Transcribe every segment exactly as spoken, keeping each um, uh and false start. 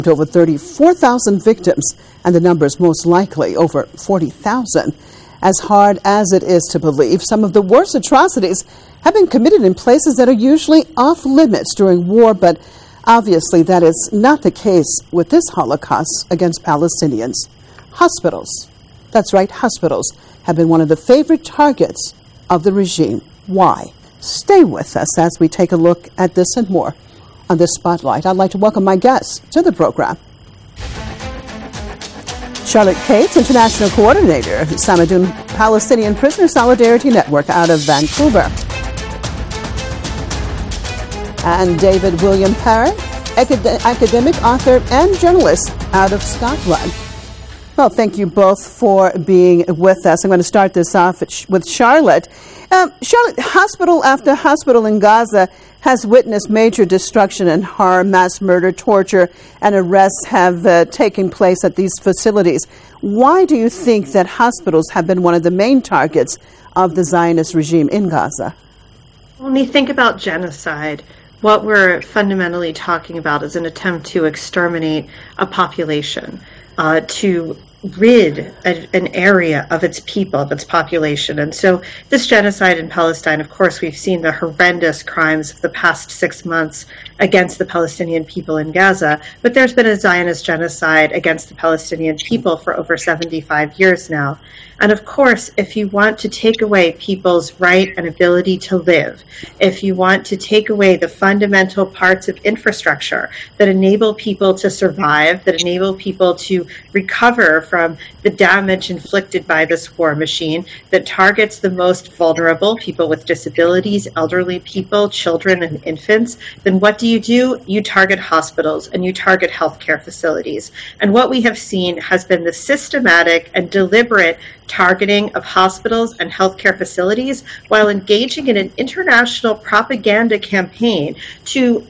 to over thirty-four thousand victims, and the number is most likely over forty thousand. As hard as it is to believe, some of the worst atrocities have been committed in places that are usually off limits during war, but obviously that is not the case with this Holocaust against Palestinians. Hospitals, that's right, hospitals, have been one of the favorite targets of the regime. Why? Stay with us as we take a look at this and more on this Spotlight. I'd like to welcome my guests to the program. Charlotte Cates, International Coordinator, Samadoun Palestinian Prisoner Solidarity Network out of Vancouver. And David William Parrott, acad- academic, author, and journalist out of Scotland. Well, thank you both for being with us. I'm going to start this off with Charlotte. Um, Charlotte, hospital after hospital in Gaza has witnessed major destruction and harm. Mass murder, torture, and arrests have uh, taken place at these facilities. Why do you think that hospitals have been one of the main targets of the Zionist regime in Gaza? When you think about genocide, what we're fundamentally talking about is an attempt to exterminate a population, uh, to rid a, an area of its people, of its population. And so this genocide in Palestine, of course, we've seen the horrendous crimes of the past six months against the Palestinian people in Gaza, but there's been a Zionist genocide against the Palestinian people for over seventy-five years now. And of course, if you want to take away people's right and ability to live, if you want to take away the fundamental parts of infrastructure that enable people to survive, that enable people to recover from the damage inflicted by this war machine that targets the most vulnerable, people with disabilities, elderly people, children and infants, then what do you do? You target hospitals and you target healthcare facilities. And what we have seen has been the systematic and deliberate targeting of hospitals and healthcare facilities while engaging in an international propaganda campaign to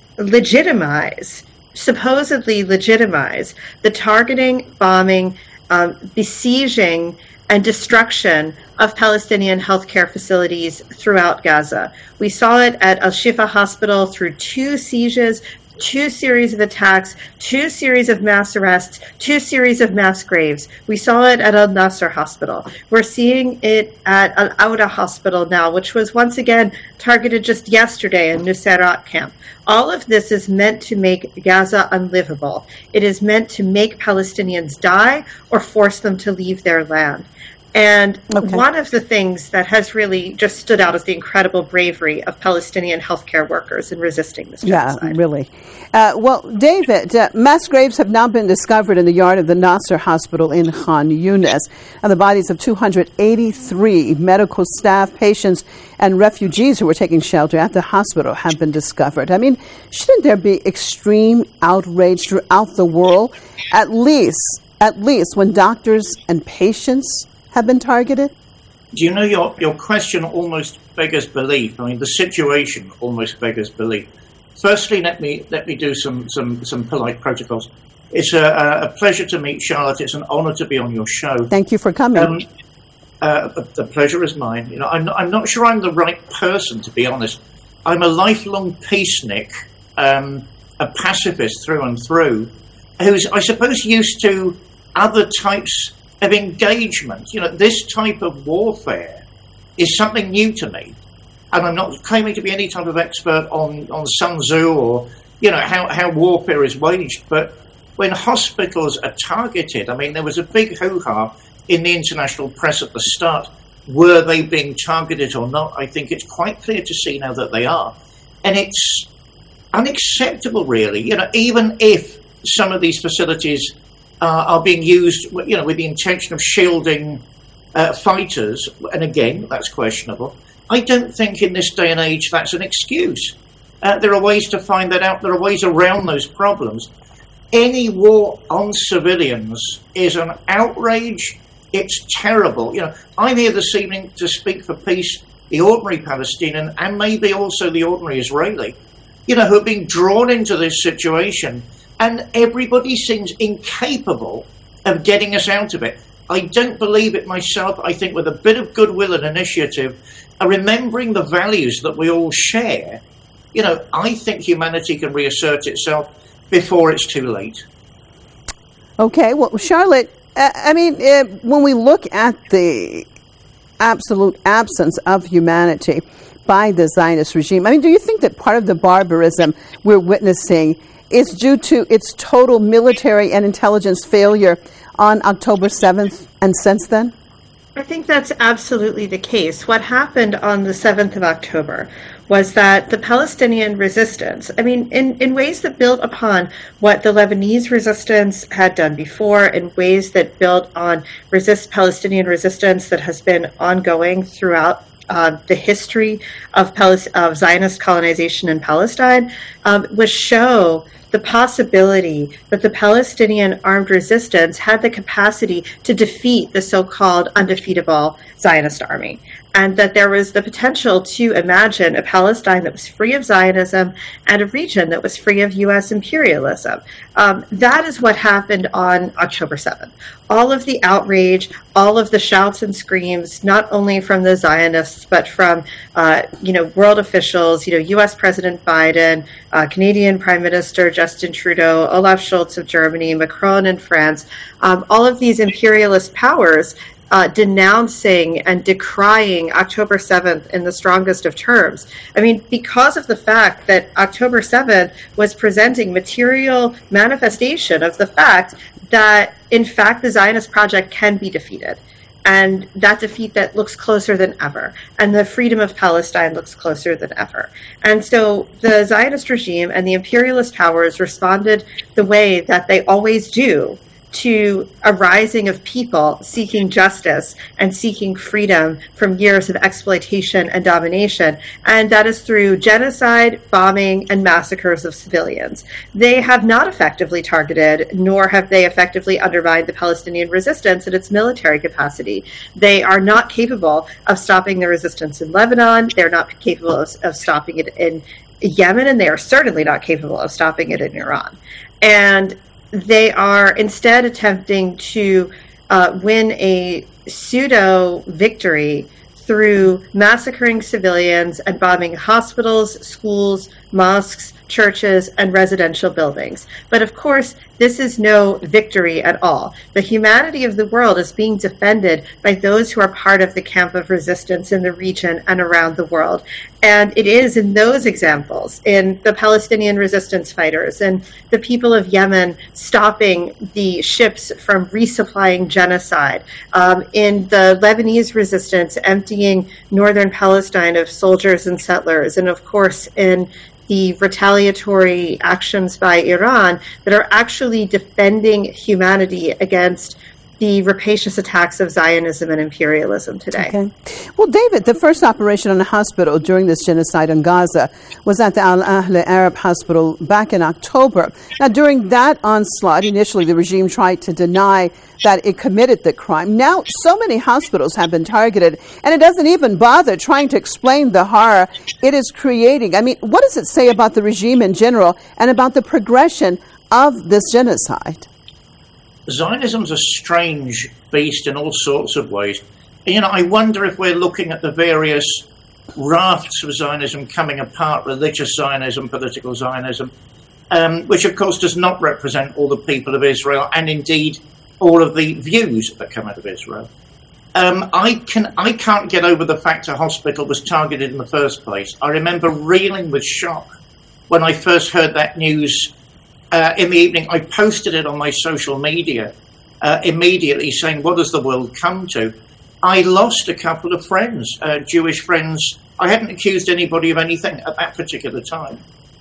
legitimize, supposedly legitimize, the targeting, bombing, um, besieging, and destruction of Palestinian healthcare facilities throughout Gaza. We saw it at Al-Shifa Hospital through two sieges, two series of attacks, two series of mass arrests, two series of mass graves. We saw it at Al-Nasser Hospital. We're seeing it at Al-Awda Hospital now, which was once again targeted just yesterday in Nusayrat camp. All of this is meant to make Gaza unlivable. It is meant to make Palestinians die or force them to leave their land. And okay. One of the things that has really just stood out is the incredible bravery of Palestinian healthcare workers in resisting this genocide. Yeah, really. Uh, well, David, uh, mass graves have now been discovered in the yard of the Nasser Hospital in Khan Yunis, and the bodies of two hundred eighty-three medical staff, patients, and refugees who were taking shelter at the hospital have been discovered. I mean, shouldn't there be extreme outrage throughout the world, at least, at least when doctors and patients have been targeted? Do you know, your your question almost beggars belief. I mean, the situation almost beggars belief. Firstly, let me let me do some some, some polite protocols. It's a, a pleasure to meet Charlotte. It's an honour to be on your show. Thank you for coming. Um, uh, the, the pleasure is mine. You know, I'm not, I'm not sure I'm the right person, to be honest. I'm a lifelong peacenik, um, a pacifist through and through, who's, I suppose, used to other types of engagement. You know, this type of warfare is something new to me, and I'm not claiming to be any type of expert on, on Sun Tzu or, you know, how, how warfare is waged, but when hospitals are targeted, I mean, there was a big hoo-ha in the international press at the start. Were they being targeted or not? I think it's quite clear to see now that they are, and it's unacceptable, really. You know, even if some of these facilities Uh, are being used, you know, with the intention of shielding uh, fighters, and again, that's questionable. I don't think in this day and age that's an excuse. Uh, there are ways to find that out. There are ways around those problems. Any war on civilians is an outrage. It's terrible. You know, I'm here this evening to speak for peace, the ordinary Palestinian, and maybe also the ordinary Israeli, you know, who have been drawn into this situation. And everybody seems incapable of getting us out of it. I don't believe it myself. I think with a bit of goodwill and initiative, uh, remembering the values that we all share, you know, I think humanity can reassert itself, before it's too late. Okay, well, Charlotte, uh, I mean, uh, when we look at the absolute absence of humanity by the Zionist regime, I mean, do you think that part of the barbarism we're witnessing is due to its total military and intelligence failure on October seventh and since then? I think that's absolutely the case. What happened on the seventh of October was that the Palestinian resistance, I mean, in, in ways that built upon what the Lebanese resistance had done before, in ways that built on resist Palestinian resistance that has been ongoing throughout uh, the history of, Palis- of Zionist colonization in Palestine, um, was show the possibility that the Palestinian armed resistance had the capacity to defeat the so-called undefeatable Zionist army, and that there was the potential to imagine a Palestine that was free of Zionism and a region that was free of U S imperialism. Um, that is what happened on October seventh. All of the outrage, all of the shouts and screams, not only from the Zionists, but from, uh, you know, world officials, you know, U S President Biden, uh, Canadian Prime Minister Justin Trudeau, Olaf Scholz of Germany, Macron in France, um, all of these imperialist powers Uh, denouncing and decrying October seventh in the strongest of terms. I mean, because of the fact that October seventh was presenting material manifestation of the fact that, in fact, the Zionist project can be defeated. And that defeat that looks closer than ever. And the freedom of Palestine looks closer than ever. And so the Zionist regime and the imperialist powers responded the way that they always do to a rising of people seeking justice and seeking freedom from years of exploitation and domination. And that is through genocide, bombing, and massacres of civilians. They have not effectively targeted, nor have they effectively undermined the Palestinian resistance and its military capacity. They are not capable of stopping the resistance in Lebanon. They're not capable of, of stopping it in Yemen, and they are certainly not capable of stopping it in Iran. And they are instead attempting to uh, win a pseudo victory through massacring civilians and bombing hospitals, schools, mosques, churches, and residential buildings. But of course, this is no victory at all. The humanity of the world is being defended by those who are part of the camp of resistance in the region and around the world. And it is in those examples, in the Palestinian resistance fighters and the people of Yemen stopping the ships from resupplying genocide, um, in the Lebanese resistance emptying northern Palestine of soldiers and settlers, and of course in the retaliatory actions by Iran that are actually defending humanity against the rapacious attacks of Zionism and imperialism today. Okay. Well, David, the first operation on a hospital during this genocide in Gaza was at the Al-Ahli Arab Hospital back in October. Now, during that onslaught, initially the regime tried to deny that it committed the crime. Now, so many hospitals have been targeted, and it doesn't even bother trying to explain the horror it is creating. I mean, what does it say about the regime in general and about the progression of this genocide? Zionism's a strange beast in all sorts of ways. You know, I wonder if we're looking at the various rafts of Zionism coming apart, religious Zionism, political Zionism, um, which of course does not represent all the people of Israel and indeed all of the views that come out of Israel. Um, I can I can't get over the fact a hospital was targeted in the first place. I remember reeling with shock when I first heard that news. Uh, in the evening, I posted it on my social media uh, immediately saying, what does the world come to? I lost a couple of friends, uh, Jewish friends. I hadn't accused anybody of anything at that particular time.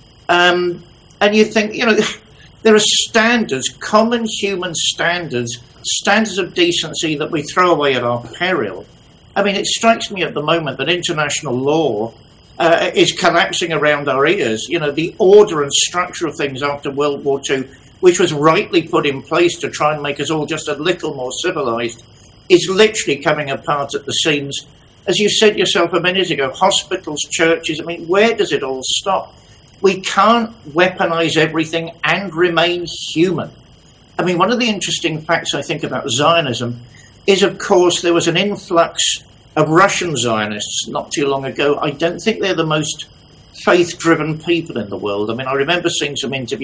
Um, and you think, you know, there are standards, common human standards, standards of decency that we throw away at our peril. I mean, it strikes me at the moment that international law Uh, is collapsing around our ears. You know, the order and structure of things after World War Two, which was rightly put in place to try and make us all just a little more civilized, is literally coming apart at the seams. As you said yourself a minute ago, hospitals, churches, I mean, where does it all stop? We can't weaponize everything and remain human. I mean, one of the interesting facts I think about Zionism is, of course, there was an influx of Russian Zionists not too long ago. I don't think they're the most faith-driven people in the world. I mean, I remember seeing some interviews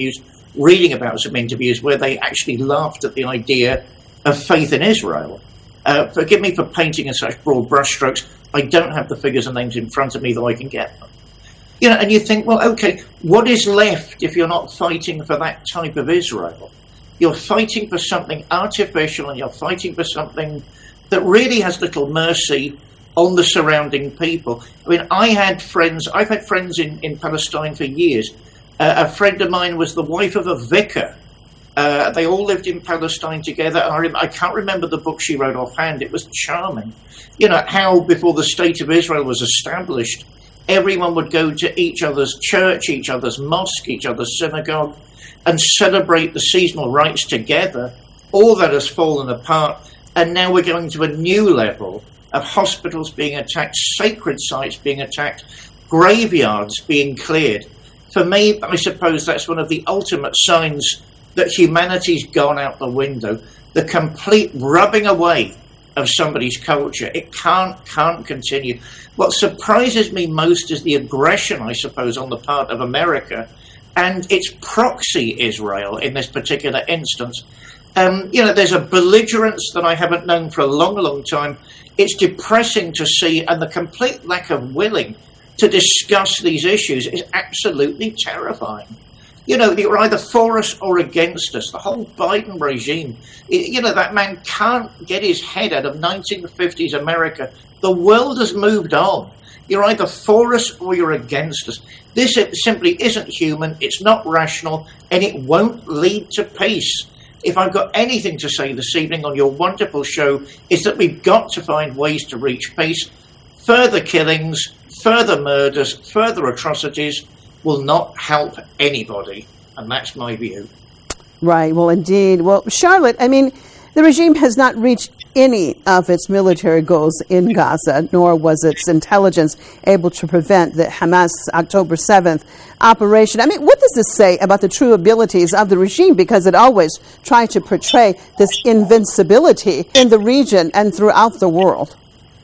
reading about some interviews where they actually laughed at the idea of faith in Israel. Uh, forgive me for painting in such broad brushstrokes. I don't have the figures and names in front of me, though I can get them. You know, and you think, well, okay, what is left if you're not fighting for that type of Israel? You're fighting for something artificial, and you're fighting for something that really has little mercy on the surrounding people. I mean, I had friends, I've had friends in, in Palestine for years. Uh, a friend of mine was the wife of a vicar. Uh, they all lived in Palestine together. And I, rem- I can't remember the book she wrote offhand. It was charming. You know, how before the State of Israel was established, everyone would go to each other's church, each other's mosque, each other's synagogue, and celebrate the seasonal rites together. All that has fallen apart. And now we're going to a new level of hospitals being attacked, sacred sites being attacked, graveyards being cleared. For me, I suppose that's one of the ultimate signs that humanity's gone out the window. The complete rubbing away of somebody's culture. It can't, can't continue. What surprises me most is the aggression, I suppose, on the part of America and its proxy Israel in this particular instance. Um, you know, there's a belligerence that I haven't known for a long, long time. It's depressing to see, and the complete lack of willing to discuss these issues is absolutely terrifying. You know, you're either for us or against us. The whole Biden regime, you know, that man can't get his head out of nineteen fifties America. The world has moved on. You're either for us or you're against us. This simply isn't human, it's not rational, and it won't lead to peace. If I've got anything to say this evening on your wonderful show, is that we've got to find ways to reach peace. Further killings, further murders, further atrocities will not help anybody. And that's my view. Right. Well, indeed. Well, Charlotte, I mean, the regime has not reached any of its military goals in Gaza, nor was its intelligence able to prevent the Hamas October seventh operation. I mean, what does this say about the true abilities of the regime? Because it always tried to portray this invincibility in the region and throughout the world.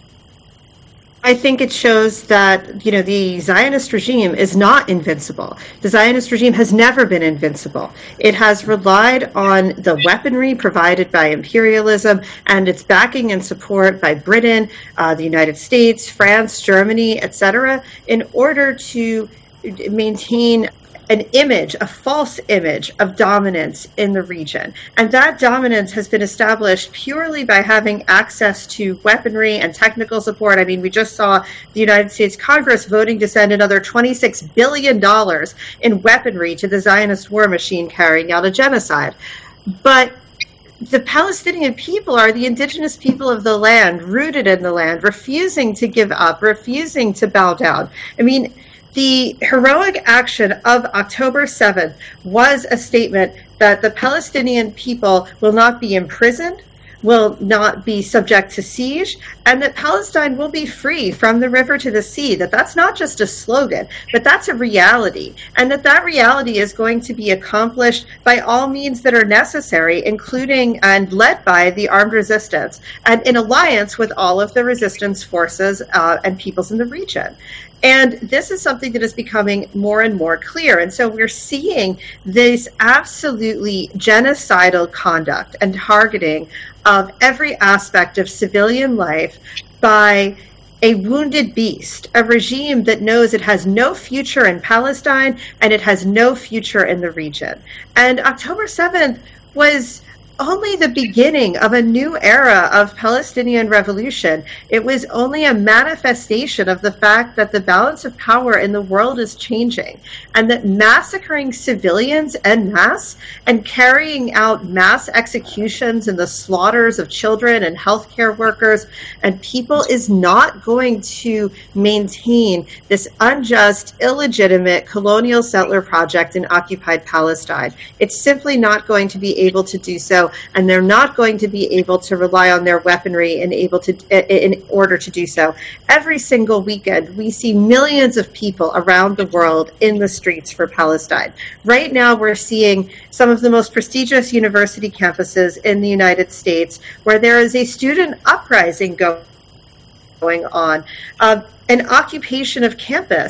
I think it shows that, you know, the Zionist regime is not invincible. The Zionist regime has never been invincible. It has relied on the weaponry provided by imperialism and its backing and support by Britain, uh, the United States, France, Germany, et cetera, in order to maintain an image, a false image of dominance in the region. And that dominance has been established purely by having access to weaponry and technical support. I mean, we just saw the United States Congress voting to send another twenty-six billion dollars in weaponry to the Zionist war machine carrying out a genocide. But the Palestinian people are the indigenous people of the land, rooted in the land, refusing to give up, refusing to bow down. I mean, the heroic action of October seventh was a statement that the Palestinian people will not be imprisoned, will not be subject to siege, and that Palestine will be free from the river to the sea. That that's not just a slogan, but that's a reality, and that that reality is going to be accomplished by all means that are necessary, including and led by the armed resistance, and in alliance with all of the resistance forces uh, and peoples in the region. And this is something that is becoming more and more clear. And so we're seeing this absolutely genocidal conduct and targeting of every aspect of civilian life by a wounded beast, a regime that knows it has no future in Palestine and it has no future in the region. And October seventh was only the beginning of a new era of Palestinian revolution. It was only a manifestation of the fact that the balance of power in the world is changing, and that massacring civilians en masse and carrying out mass executions and the slaughters of children and healthcare workers and people is not going to maintain this unjust, illegitimate colonial settler project in occupied Palestine. It's simply not going to be able to do so, and they're not going to be able to rely on their weaponry and able to in order to do so. Every single weekend, we see millions of people around the world in the streets for Palestine. Right now, we're seeing some of the most prestigious university campuses in the United States where there is a student uprising going on, uh, an occupation of campus.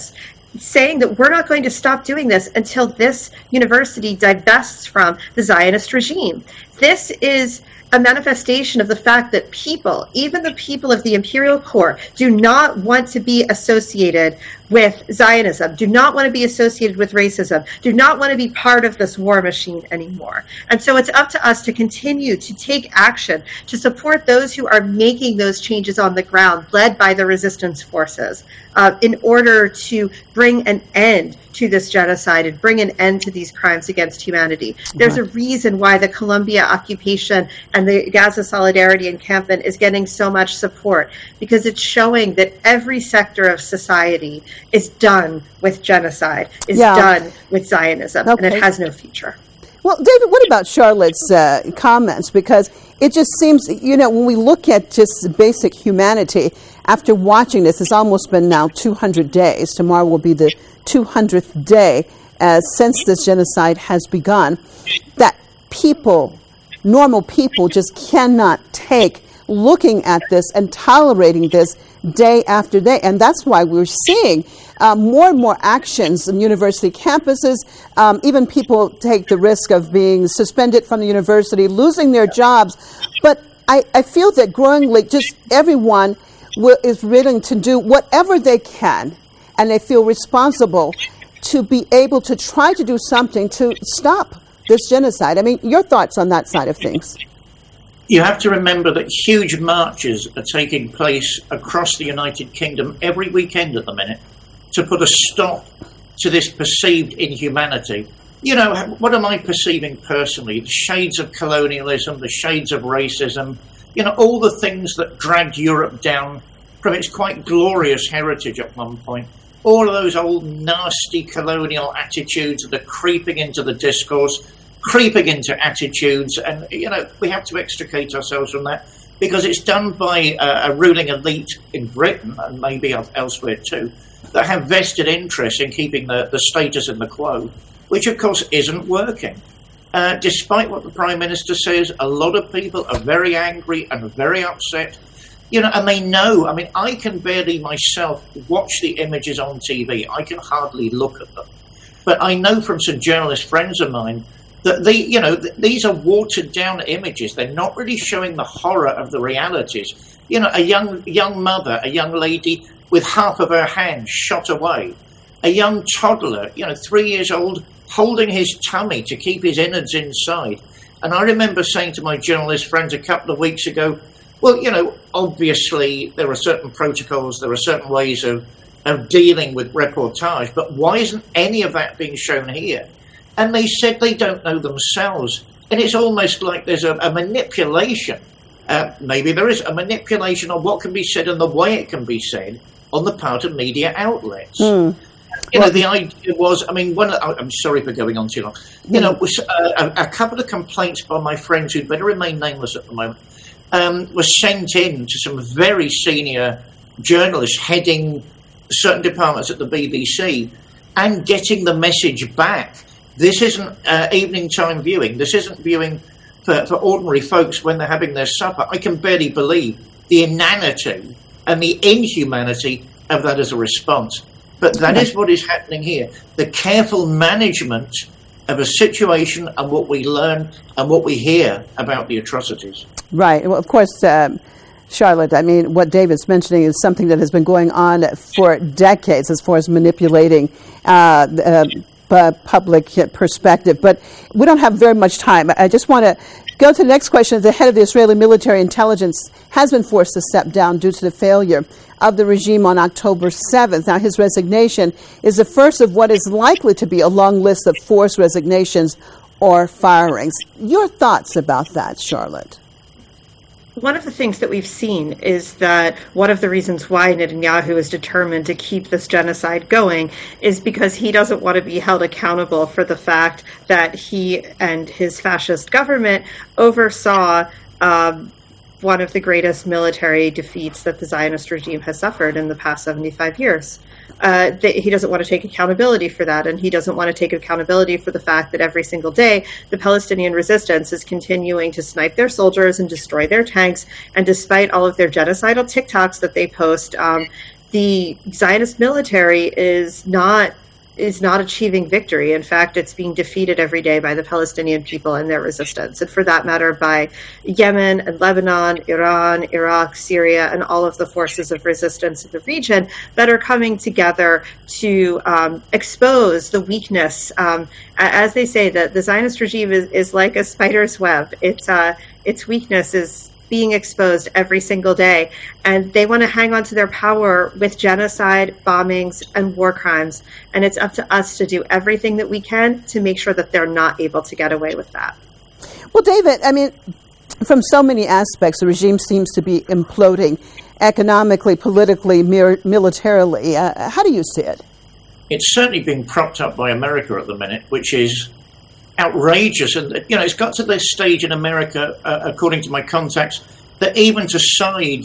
saying that we're not going to stop doing this until this university divests from the Zionist regime. This is a manifestation of the fact that people, even the people of the imperial core, do not want to be associated with Zionism, do not want to be associated with racism, do not want to be part of this war machine anymore. And so it's up to us to continue to take action to support those who are making those changes on the ground, led by the resistance forces, uh, in order to bring an end to this genocide and bring an end to these crimes against humanity. There's a reason why the Colombia occupation and the Gaza Solidarity Encampment is getting so much support, because it's showing that every sector of society is done with genocide, is yeah. done with Zionism, okay. and it has no future. Well, David, what about Charlotte's uh, comments? Because it just seems, you know, when we look at just basic humanity, after watching this, it's almost been now two hundred days. Tomorrow will be the two hundredth day uh, since this genocide has begun, that people, normal people, just cannot take looking at this and tolerating this day after day. And that's why we're seeing uh, more and more actions in university campuses. Um, even people take the risk of being suspended from the university, losing their jobs. But I, I feel that growingly, just everyone will, is willing to do whatever they can, and they feel responsible to be able to try to do something to stop this genocide. I mean, your thoughts on that side of things? You have to remember that huge marches are taking place across the United Kingdom every weekend at the minute to put a stop to this perceived inhumanity. You know, what am I perceiving personally? The shades of colonialism, the shades of racism, you know, all the things that dragged Europe down from its quite glorious heritage at one point. All of those old nasty colonial attitudes that are creeping into the discourse, creeping into attitudes, and, you know, we have to extricate ourselves from that because it's done by a, a ruling elite in Britain and maybe elsewhere too that have vested interest in keeping the, the status in the quo, which of course isn't working. Uh, despite what the Prime Minister says, a lot of people are very angry and very upset, you know, and they know. I mean, I can barely myself watch the images on T V. I can hardly look at them. But I know from some journalist friends of mine that they, you know, th- these are watered down images. They're not really showing the horror of the realities. You know, a young young mother, a young lady with half of her hand shot away, a young toddler, you know, three years old, holding his tummy to keep his innards inside. And I remember saying to my journalist friends a couple of weeks ago, well, you know, obviously there are certain protocols, there are certain ways of, of dealing with reportage, but why isn't any of that being shown here? And they said they don't know themselves. And it's almost like there's a, a manipulation. Uh, maybe there is a manipulation of what can be said and the way it can be said on the part of media outlets. Mm. You well, know, the idea was, I mean, one. I'm sorry for going on too long. You mm. know, was, uh, a, a couple of complaints by my friends who better remain nameless at the moment um, was sent in to some very senior journalists heading certain departments at the B B C and getting the message back. This isn't uh, evening time viewing. This isn't viewing for, for ordinary folks when they're having their supper. I can barely believe the inanity and the inhumanity of that as a response. But that is what is happening here. The careful management of a situation and what we learn and what we hear about the atrocities. Right. Well, of course, um, Charlotte, I mean, what David's mentioning is something that has been going on for decades as far as manipulating uh, uh, Uh, public perspective. But we don't have very much time. I just want to go to the next question. The head of the Israeli military intelligence has been forced to step down due to the failure of the regime on October seventh. Now, his resignation is the first of what is likely to be a long list of forced resignations or firings. Your thoughts about that, Charlotte? One of the things that we've seen is that one of the reasons why Netanyahu is determined to keep this genocide going is because he doesn't want to be held accountable for the fact that he and his fascist government oversaw um, one of the greatest military defeats that the Zionist regime has suffered in the past seventy-five years. Uh, that he doesn't want to take accountability for that, and he doesn't want to take accountability for the fact that every single day the Palestinian resistance is continuing to snipe their soldiers and destroy their tanks, and despite all of their genocidal TikToks that they post, um, the Zionist military is not is not achieving victory. In fact, it's being defeated every day by the Palestinian people and their resistance, and for that matter, by Yemen and Lebanon, Iran, Iraq, Syria, and all of the forces of resistance in the region that are coming together to um, expose the weakness. Um, as they say, that the Zionist regime is, is like a spider's web. It's uh, its weakness is being exposed every single day, and they want to hang on to their power with genocide, bombings, and war crimes, and it's up to us to do everything that we can to make sure that they're not able to get away with that. Well, David, I mean, from so many aspects, the regime seems to be imploding economically, politically, mir- militarily. Uh, how do you see it? It's certainly being propped up by America at the minute, which is outrageous. And, you know, it's got to this stage in America, uh, according to my contacts, that even to side,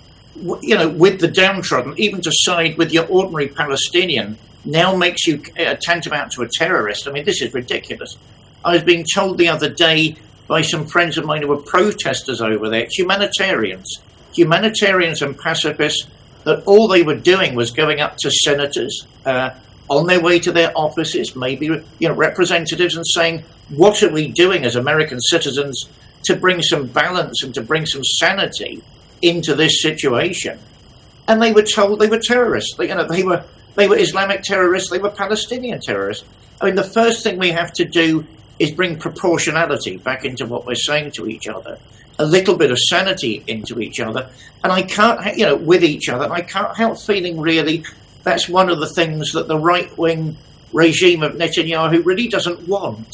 you know, with the downtrodden, even to side with your ordinary Palestinian now makes you uh, tantamount to a terrorist. I mean, this is ridiculous. I was being told the other day by some friends of mine who were protesters over there, humanitarians, humanitarians and pacifists, that all they were doing was going up to senators, uh, on their way to their offices, maybe, you know, representatives, and saying, what are we doing as American citizens to bring some balance and to bring some sanity into this situation? And they were told they were terrorists. They, you know, they were they were Islamic terrorists. They were Palestinian terrorists. I mean, the first thing we have to do is bring proportionality back into what we're saying to each other, a little bit of sanity into each other, and I can't, you know, with each other. I can't help feeling really that's one of the things that the right-wing regime of Netanyahu really doesn't want.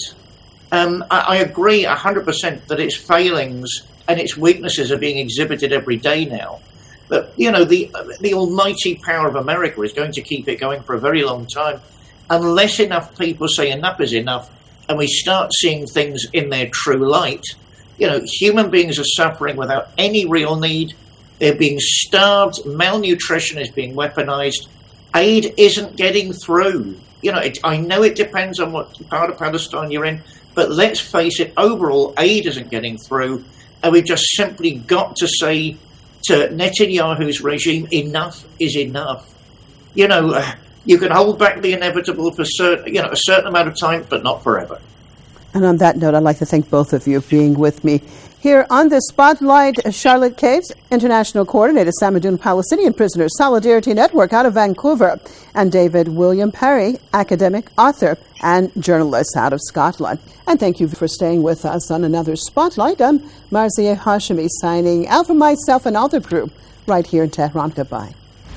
Um, I, I agree one hundred percent that its failings and its weaknesses are being exhibited every day now. But, you know, the the almighty power of America is going to keep it going for a very long time unless enough people say enough is enough and we start seeing things in their true light. You know, human beings are suffering without any real need. They're being starved. Malnutrition is being weaponized. Aid isn't getting through. You know, it, I know it depends on what part of Palestine you're in, but let's face it, overall, aid isn't getting through, and we've just simply got to say to Netanyahu's regime, enough is enough. You know, uh, you can hold back the inevitable for certain, you know, a certain amount of time, but not forever. And on that note, I'd like to thank both of you for being with me here on the Spotlight. Charlotte Caves, International Coordinator, Samadoun Palestinian Prisoners Solidarity Network out of Vancouver, and David William Parry, academic, author, and journalist out of Scotland. And thank you for staying with us on another Spotlight. I'm Marzieh Hashemi signing out for myself and all the group right here in Tehran. Goodbye.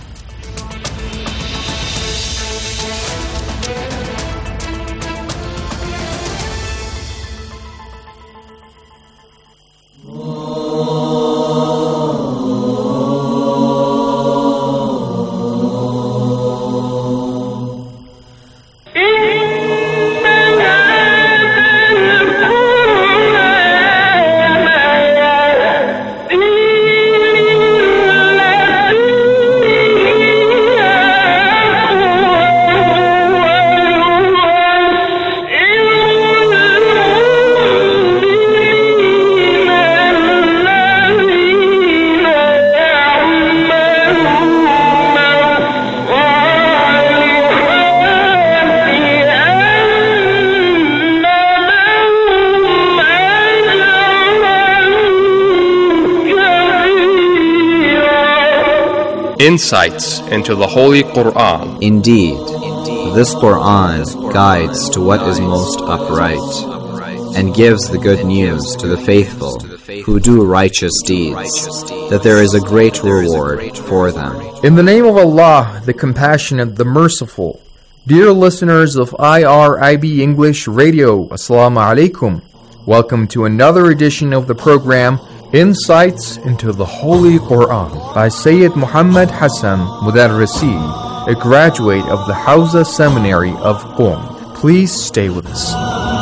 Insights into the Holy Quran. Indeed, this Quran guides to what is most upright and gives the good news to the faithful who do righteous deeds, that there is a great reward for them. In the name of Allah, the Compassionate, the Merciful. Dear listeners of I R I B English Radio, Assalamu alaikum. Welcome to another edition of the program Insights into the Holy Quran by Sayyid Muhammad Hassan Mudarrisi, a graduate of the Hawza Seminary of Qom. Please stay with us.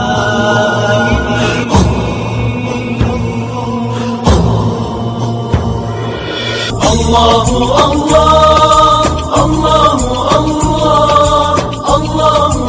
Allahu Allah, Allahu Allah, Allahu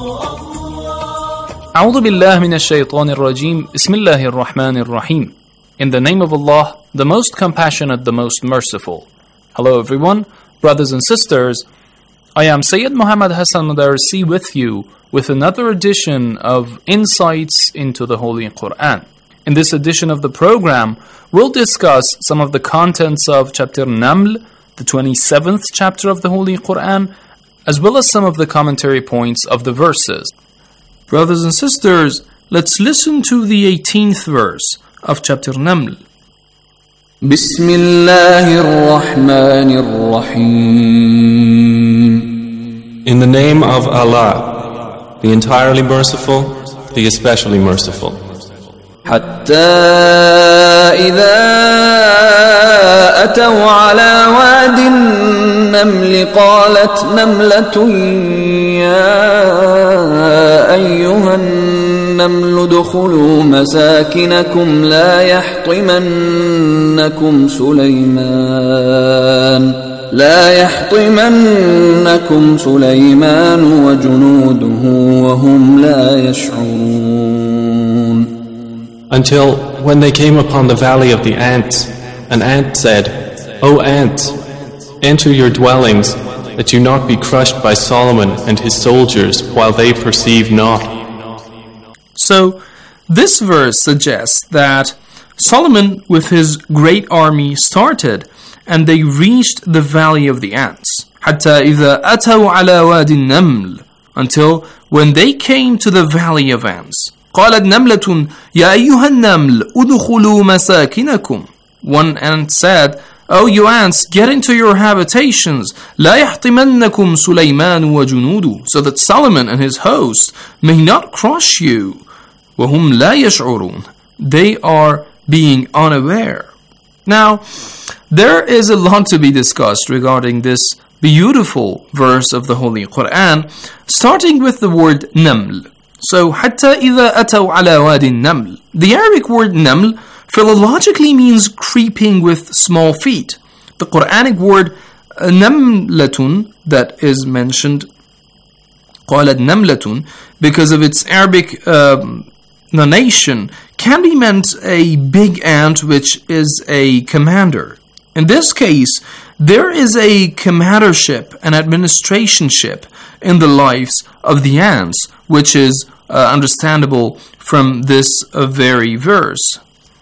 أعوذ بالله من الشيطان الرجيم بسم الله الرحمن الرحيم In the name of Allah, the most compassionate, the most merciful. Hello everyone, brothers and sisters. I am Sayyid Muhammad Hassan Madarisi with you with another edition of Insights into the Holy Quran. In this edition of the program, we'll discuss some of the contents of chapter Naml, the twenty-seventh chapter of the Holy Quran, as well as some of the commentary points of the verses. Brothers and sisters, let's listen to the eighteenth verse of chapter Naml. Bismillahir-Rahmanir-Rahim. In the name of Allah, the entirely merciful, the especially merciful. حتى إذا أتوا على واد النمل قالت نملة يا أيها النمل ادخلوا مساكنكم لا يحطمنكم سليمان لا يحطمنكم سليمان وجنوده وهم لا يشعرون. Until when they came upon the valley of the ants, an ant said, O ants, enter your dwellings, that you not be crushed by Solomon and his soldiers while they perceive not. So, this verse suggests that Solomon with his great army started, and they reached the valley of the ants. حتى إذا أتوا على واد النمل, until when they came to the valley of ants. قالت نملة يا أيها النمل ادخلوا مساكنكم. One ant said, O you ants, get into your habitations. لا يحطمنكم سليمان وجنوده, so that Solomon and his hosts may not crush you. وهم لا يشعرون, they are being unaware. Now, there is a lot to be discussed regarding this beautiful verse of the Holy Quran, starting with the word naml. So, حتى إذا أتوا على واد النمل. The Arabic word naml philologically means creeping with small feet. The Quranic word namlatun that is mentioned, قالت namlatun, because of its Arabic um, nonation, can be meant a big ant which is a commander. In this case, there is a commandership, an administrationship in the lives of the ants, which is uh, understandable from this uh, very verse.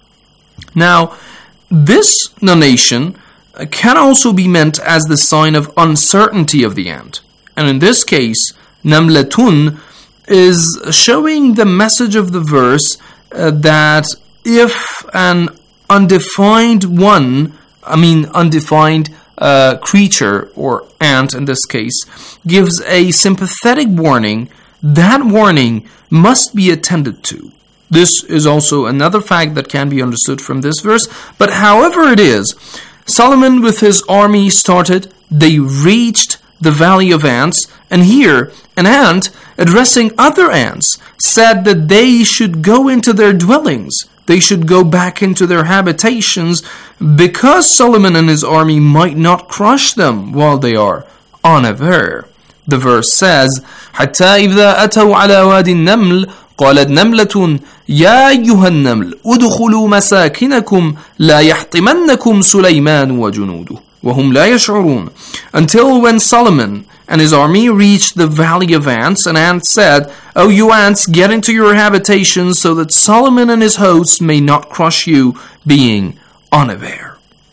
Now, this nonation can also be meant as the sign of uncertainty of the ant. And in this case, namlatun is showing the message of the verse uh, that if an undefined one, I mean undefined uh, creature or ant in this case, gives a sympathetic warning, that warning must be attended to. This is also another fact that can be understood from this verse. But however it is, Solomon with his army started, they reached the valley of ants, and here an ant addressing other ants said that they should go into their dwellings, they should go back into their habitations, because Solomon and his army might not crush them while they are unaware. The verse says, حتى إذا أتوا على واد النمل قالت نملة يا أيها النمل ادخلوا مساكنكم لا يحطمنكم سليمان وجنوده وهم لا يشعرون. Until when Solomon and his army reached the valley of ants, an ant said, O you ants, get into your habitations so that Solomon and his hosts may not crush you, being unaware.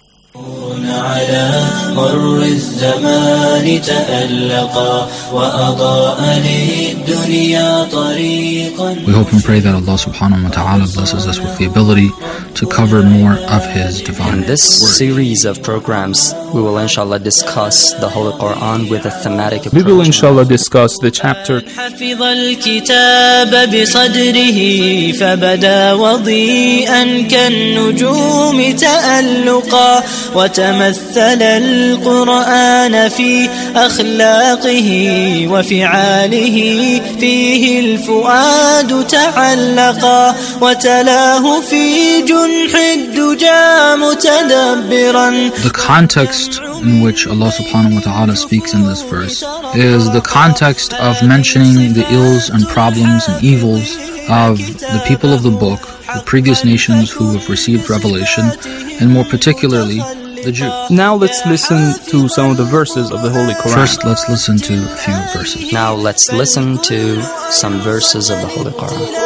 على مر الزمان تألقا وأضاء للدنيا طريقا. We hope and pray that Allah subhanahu wa ta'ala blesses us with the ability to cover more of His divine In this word. Series of programs, we will inshallah discuss the Holy Quran with a thematic approach. We will inshallah discuss the chapter. حفظ الكتاب بصدره فبدا وضيئا كالنجوم تألقا وتمثل القرآن في أخلاقه وفعاله فيه الفؤاد تعلقا وتلاه في جنح الدجى متدبرا. The context in which Allah subhanahu wa ta'ala speaks in this verse is the context of mentioning the ills and problems and evils of the people of the book the previous nations who have received revelation, and more particularly, the Jews. Now let's listen to some of the verses of the Holy Quran. First, let's listen to a few verses. Now let's listen to some verses of the Holy Quran.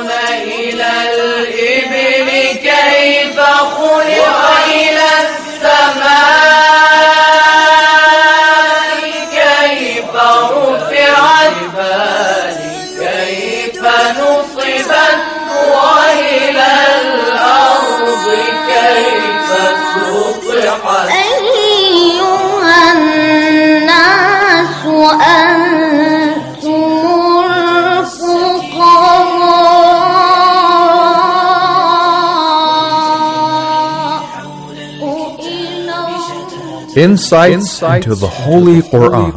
أيها الناس أنتم الفقراء. Insights, Insights into the Holy Quran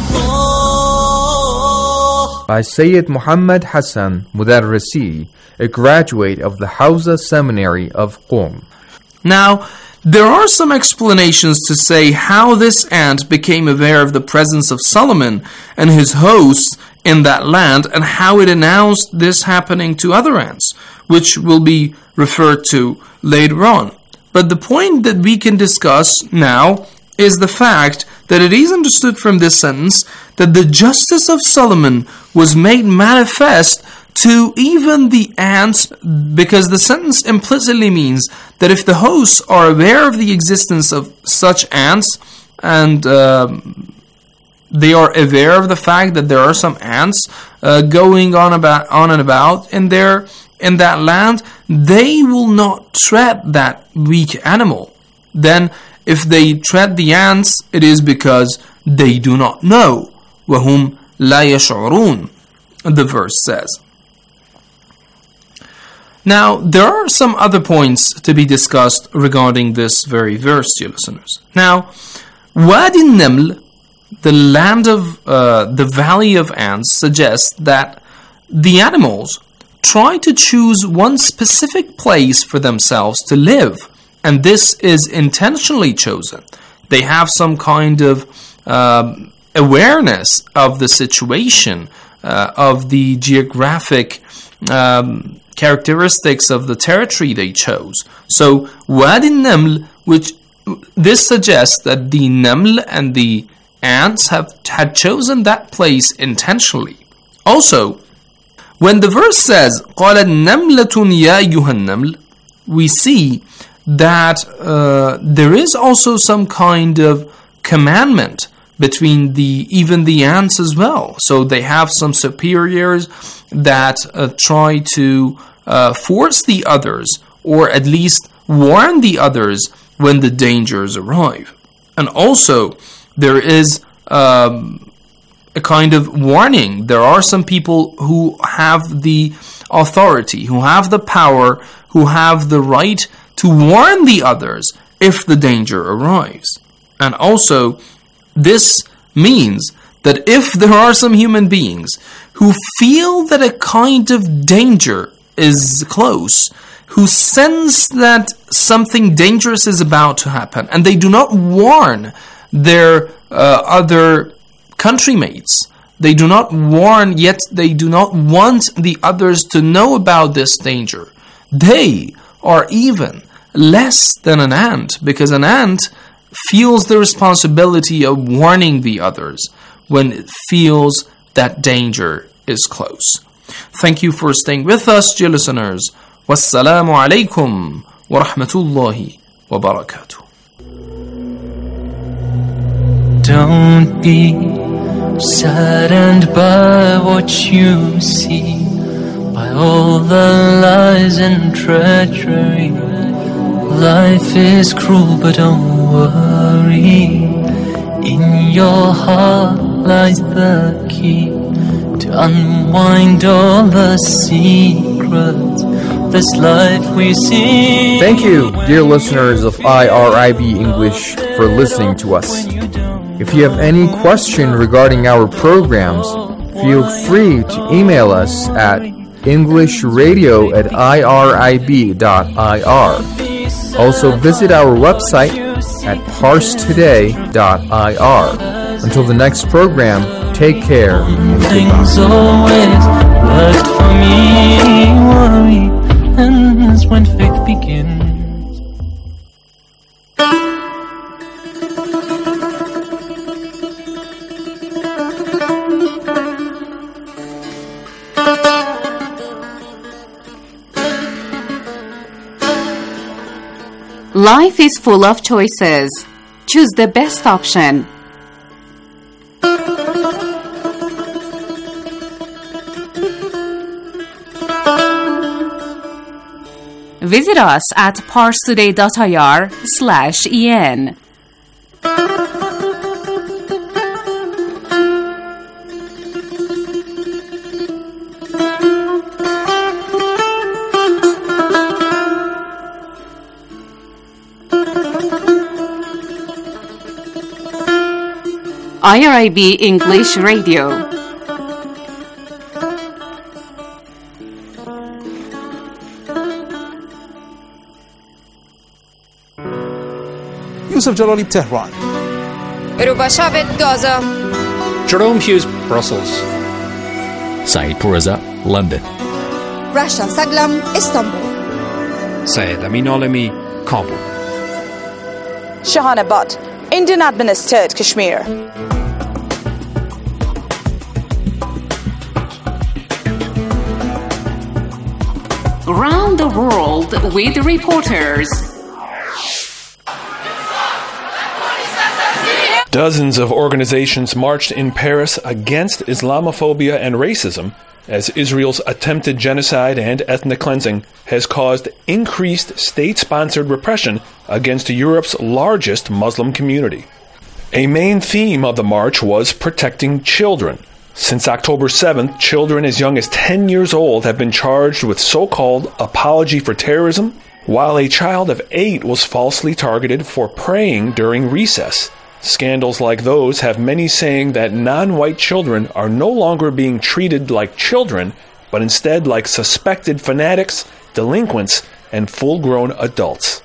by Sayyid Muhammad Hassan Mudarrisi, a graduate of the Hawza Seminary of Qom. Now, there are some explanations to say how this ant became aware of the presence of Solomon and his hosts in that land, and how it announced this happening to other ants, which will be referred to later on. But the point that we can discuss now is the fact that it is understood from this sentence that the justice of Solomon was made manifest to even the ants, because the sentence implicitly means that if the hosts are aware of the existence of such ants, and uh, they are aware of the fact that there are some ants uh, going on about on and about in their in that land, they will not tread that weak animal. Then, if they tread the ants, it is because they do not know. وَهُمْ لَا يَشْعُرُونَ, the verse says. Now, there are some other points to be discussed regarding this very verse, dear listeners. Now, Wadi Naml, the land of uh, the valley of ants, suggests that the animals try to choose one specific place for themselves to live, and this is intentionally chosen. They have some kind of uh, awareness of the situation, uh, of the geographic um, characteristics of the territory they chose. So Wadi Naml, which this suggests that the Naml and the ants have had chosen that place intentionally. Also, when the verse says قَالَتْ نَمْلَةٌ يَا أَيُّهَا النَّمْلِ, we see that uh, there is also some kind of commandment between the even the ants as well. So they have some superiors that uh, try to uh, force the others, or at least warn the others when the dangers arrive. And also there is um, a kind of warning. There are some people who have the authority, who have the power, who have the right to warn the others if the danger arrives. And also, this means that if there are some human beings who feel that a kind of danger is close, who sense that something dangerous is about to happen, and they do not warn their uh, other countrymates, they do not warn, yet they do not want the others to know about this danger, they are even less than an ant, because an ant feels the responsibility of warning the others when it feels that danger is close. Thank you for staying with us, dear listeners. Wassalamu alaikum wa rahmatullahi wa barakatuh. Don't be saddened by what you see, by all the lies and treachery. Life is cruel, but don't worry. In your heart lies the key to unwind all the secrets of this life we see. Thank you, dear listeners of I R I B English, for listening to us. If you have any question regarding our programs, feel free to email us at englishradio at irib dot ir. Also visit our website at parse today dot ir. Until the next program, take care and Things always worked for me, worry and Life is full of choices. Choose the best option. Visit us at parstoday.ir slash en. I R I B English Radio. Yusuf Jalali, Tehran. Rubashavet, Gaza. Jerome Hughes, Brussels. Saeed Pourreza, London. Rasha Saglam, Istanbul. Syed Amin Alemi, Kabul. Shahana Butt, Indian administered Kashmir. Around the world with reporters. Dozens of organizations marched in Paris against Islamophobia and racism as Israel's attempted genocide and ethnic cleansing has caused increased state-sponsored repression against Europe's largest Muslim community. A main theme of the march was protecting children. Since October seventh, children as young as ten years old have been charged with so-called apology for terrorism, while a child of eight was falsely targeted for praying during recess. Scandals like those have many saying that non-white children are no longer being treated like children, but instead like suspected fanatics, delinquents, and full-grown adults.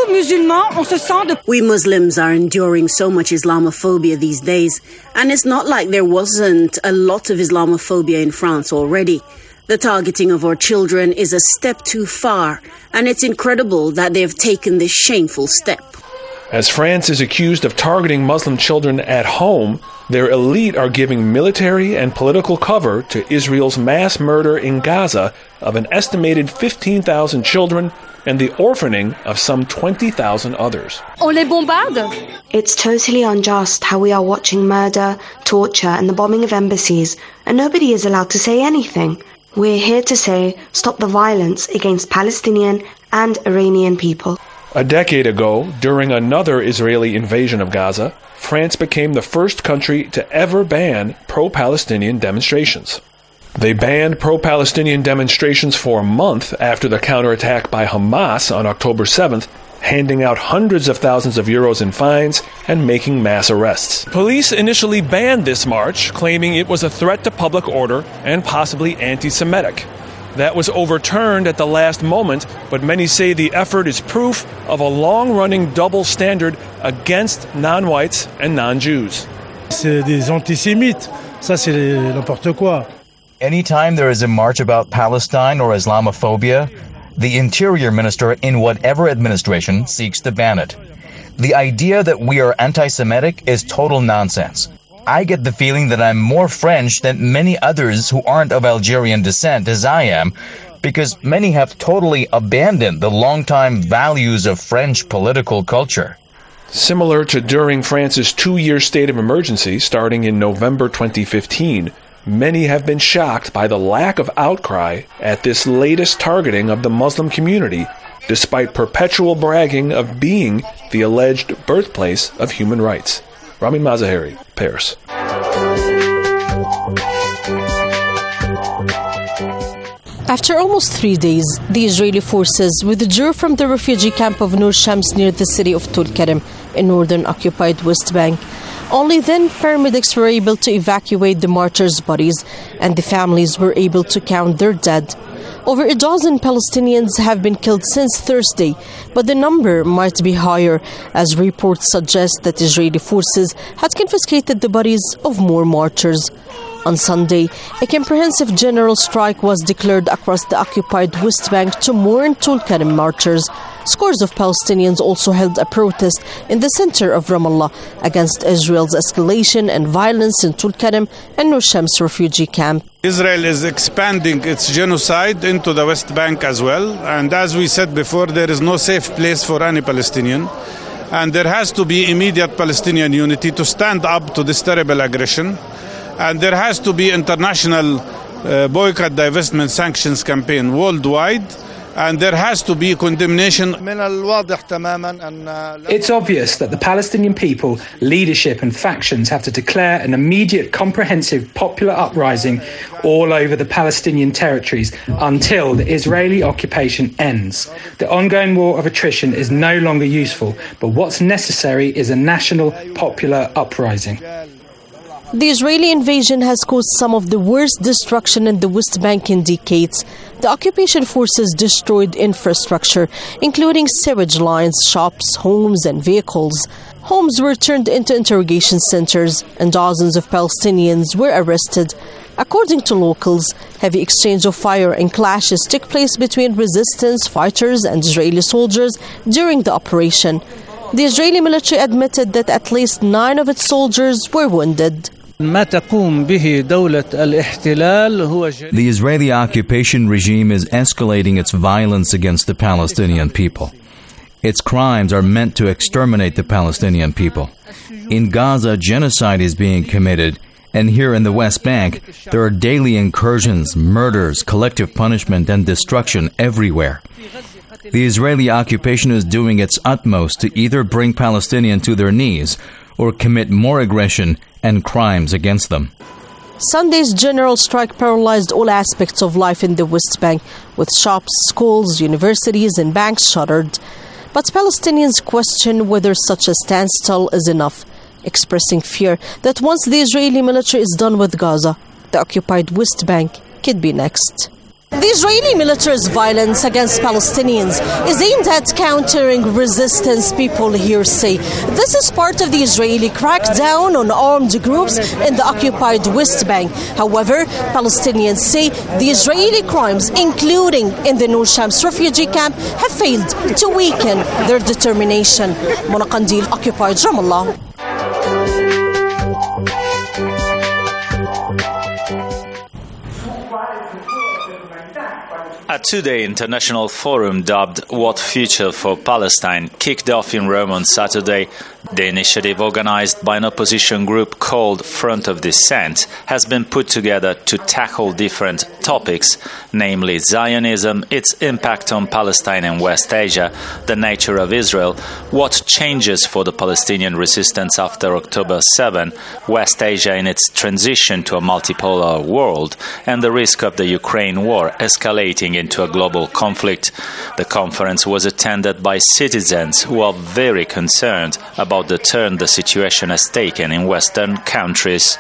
We Muslims are enduring so much Islamophobia these days, and it's not like there wasn't a lot of Islamophobia in France already. The targeting of our children is a step too far, and it's incredible that they have taken this shameful step. As France is accused of targeting Muslim children at home, their elite are giving military and political cover to Israel's mass murder in Gaza of an estimated fifteen thousand children and the orphaning of some twenty thousand others. On les bombarde? It's totally unjust how we are watching murder, torture, and the bombing of embassies, and nobody is allowed to say anything. We're here to say, stop the violence against Palestinian and Iranian people. A decade ago, during another Israeli invasion of Gaza, France became the first country to ever ban pro-Palestinian demonstrations. They banned pro-Palestinian demonstrations for a month after the counterattack by Hamas on October seventh, handing out hundreds of thousands of euros in fines and making mass arrests. Police initially banned this march, claiming it was a threat to public order and possibly anti-Semitic. That was overturned at the last moment, but many say the effort is proof of a long-running double standard against non-whites and non-Jews. C'est des antisémites. Ça, c'est n'importe quoi. Anytime there is a march about Palestine or Islamophobia, the Interior Minister in whatever administration seeks to ban it. The idea that we are anti-Semitic is total nonsense. I get the feeling that I'm more French than many others who aren't of Algerian descent as I am, because many have totally abandoned the long-time values of French political culture. Similar to during France's two-year state of emergency starting in November twenty fifteen, many have been shocked by the lack of outcry at this latest targeting of the Muslim community, despite perpetual bragging of being the alleged birthplace of human rights. Ramin Mazaheri, Paris. After almost three days, the Israeli forces withdrew from the refugee camp of Nur Shams near the city of Tulkarem in northern occupied West Bank. Only then paramedics were able to evacuate the martyrs' bodies, and the families were able to count their dead. Over a dozen Palestinians have been killed since Thursday, but the number might be higher, as reports suggest that Israeli forces had confiscated the bodies of more martyrs. On Sunday, a comprehensive general strike was declared across the occupied West Bank to mourn Tulkarem martyrs. Scores of Palestinians also held a protest in the center of Ramallah against Israel's escalation and violence in Tulkarem and Nur Shams refugee camp. Israel is expanding its genocide into the West Bank as well. And as we said before, there is no safe place for any Palestinian. And there has to be immediate Palestinian unity to stand up to this terrible aggression. And there has to be international uh, boycott, divestment, sanctions campaign worldwide. And there has to be condemnation. It's obvious that the Palestinian people, leadership and factions have to declare an immediate, comprehensive popular uprising all over the Palestinian territories until the Israeli occupation ends. The ongoing war of attrition is no longer useful, but what's necessary is a national popular uprising. The Israeli invasion has caused some of the worst destruction in the West Bank in decades. The occupation forces destroyed infrastructure, including sewage lines, shops, homes, and vehicles. Homes were turned into interrogation centers, and dozens of Palestinians were arrested. According to locals, heavy exchange of fire and clashes took place between resistance fighters and Israeli soldiers during the operation. The Israeli military admitted that at least nine of its soldiers were wounded. The Israeli occupation regime is escalating its violence against the Palestinian people. Its crimes are meant to exterminate the Palestinian people. In Gaza, genocide is being committed, and here in the West Bank, there are daily incursions, murders, collective punishment, and destruction everywhere. The Israeli occupation is doing its utmost to either bring Palestinians to their knees or commit more aggression and crimes against them. Sunday's general strike paralyzed all aspects of life in the West Bank, with shops, schools, universities, and banks shuttered. But Palestinians question whether such a standstill is enough, expressing fear that once the Israeli military is done with Gaza, the occupied West Bank could be next. The Israeli military's violence against Palestinians is aimed at countering resistance, people here say. This is part of the Israeli crackdown on armed groups in the occupied West Bank. However, Palestinians say the Israeli crimes, including in the Nur Shams refugee camp, have failed to weaken their determination. Mona Qandil, occupied Ramallah. A two-day international forum dubbed What Future for Palestine kicked off in Rome on Saturday. The initiative, organized by an opposition group called Front of Dissent, has been put together to tackle different topics, namely Zionism, its impact on Palestine and West Asia, the nature of Israel, what changes for the Palestinian resistance after October seventh, West Asia in its transition to a multipolar world, and the risk of the Ukraine war escalating into a global conflict. The conference was attended by citizens who are very concerned about the turn the situation has taken in Western countries.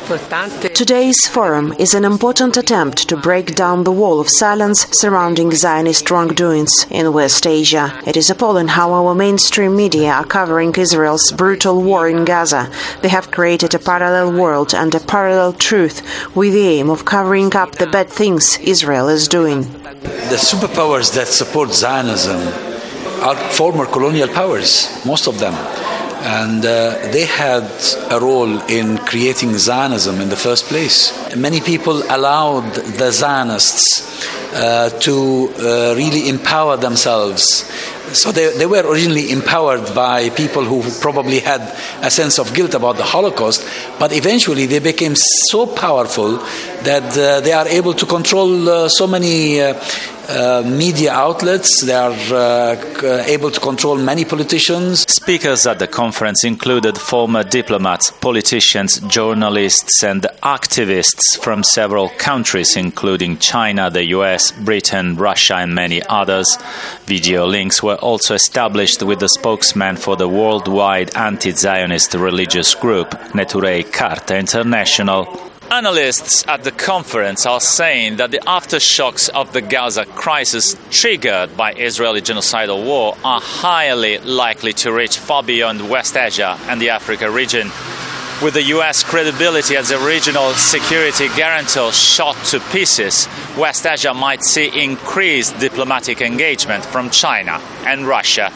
Today's forum is an important attempt to break down the wall of silence surrounding Zionist wrongdoings in West Asia. It is appalling how our mainstream media are covering Israel's brutal war in Gaza. They have created a parallel world and a parallel truth with the aim of covering up the bad things Israel is doing. The superpowers that support Zionism are former colonial powers, most of them. And uh, they had a role in creating Zionism in the first place. Many people allowed the Zionists uh, to uh, really empower themselves. So they, they were originally empowered by people who probably had a sense of guilt about the Holocaust, but eventually they became so powerful that uh, they are able to control uh, so many uh, uh, media outlets. They are uh, able to control many politicians. Speakers at the conference included former diplomats, politicians, journalists and activists from several countries, including China, the U S, Britain, Russia and many others. Video links were also established with the spokesman for the worldwide anti-Zionist religious group, Neturei Karta International. Analysts at the conference are saying that the aftershocks of the Gaza crisis triggered by Israeli genocidal war are highly likely to reach far beyond West Asia and the Africa region. With the U S credibility as a regional security guarantor shot to pieces, West Asia might see increased diplomatic engagement from China and Russia.